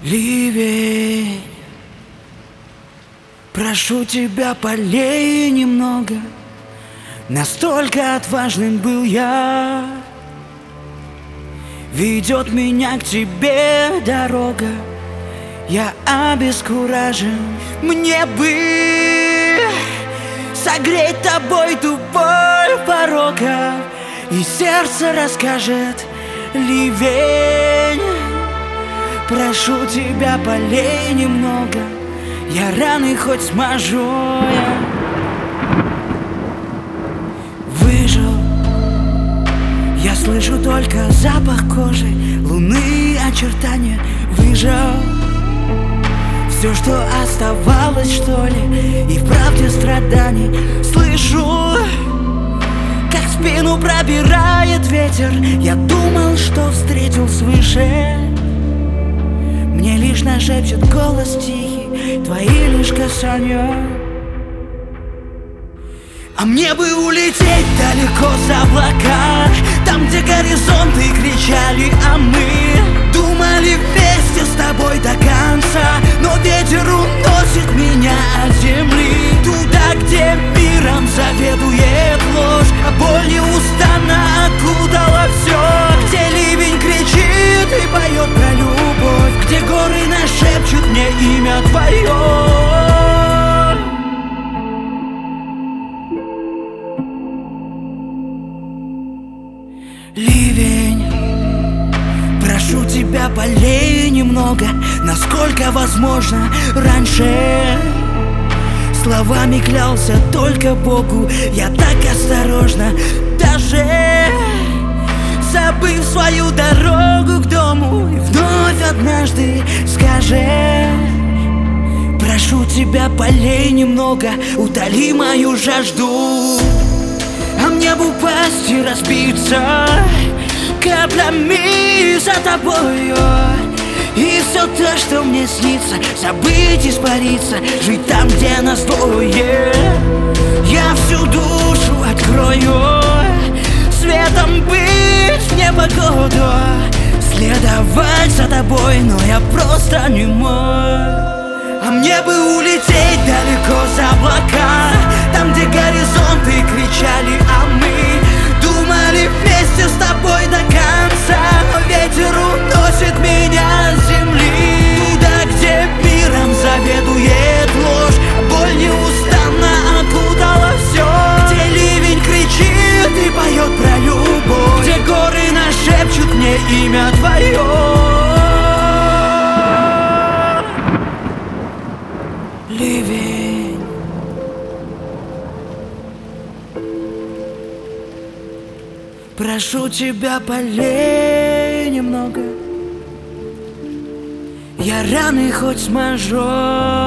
Ливень, прошу тебя, полей немного. Настолько отважным был я. Ведет меня к тебе дорога. Я обескуражен. Мне бы согреть тобой ту боль порога, и сердце расскажет. Ливень, прошу тебя, полей немного. Я раны хоть смажу я. Выжил. Я слышу только запах кожи, луны, очертания. Выжил. Все, что оставалось, что ли, и в правде страданий. Слышу, как спину пробирает ветер. Я думал, что встретил свыше. Мне лишь нашепчет голос тихий твои лишь касания. А мне бы улететь далеко за облака, там, где горизонты кричали, а мы думали вместе с тобой до конца. Но ветер уносит меня от земли, туда, где миром заведует ложь, а боль неустанно окутала все. Где ливень кричит и поет про любовь, где горы нашепчут мне имя твое. Ливень, прошу тебя, полей немного, насколько возможно раньше. Словами клялся только Богу, я так осторожно, даже забыв свою дорогу к дому. И вновь однажды скажи: прошу тебя, полей немного, утоли мою жажду. А мне бы упасть и разбиться каплями за тобою, и все то, что мне снится, забыть, испариться, жить там, где нас двое. Я всю душу открою, светом быть в непогоду, следовать за тобой, но я просто не мой. А мне бы улететь далеко за облака, там, где горизонты кричали, а мы думали вместе с тобой до конца. Но ветер уносит меня с земли, туда, где миром заведует ложь, боль неустанно окутала все. Где ливень кричит и поет про любовь, где горы нашепчут мне имя твое. Ливень, прошу тебя, полей немного. Я раны хоть смажу.